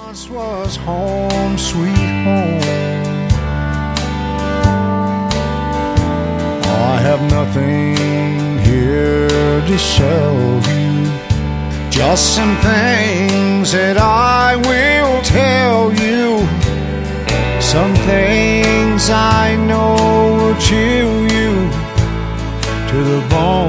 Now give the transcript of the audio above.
Once was home, sweet home. I have nothing here to show you, just some things that I will tell you. Some things I know will chill you to the bone.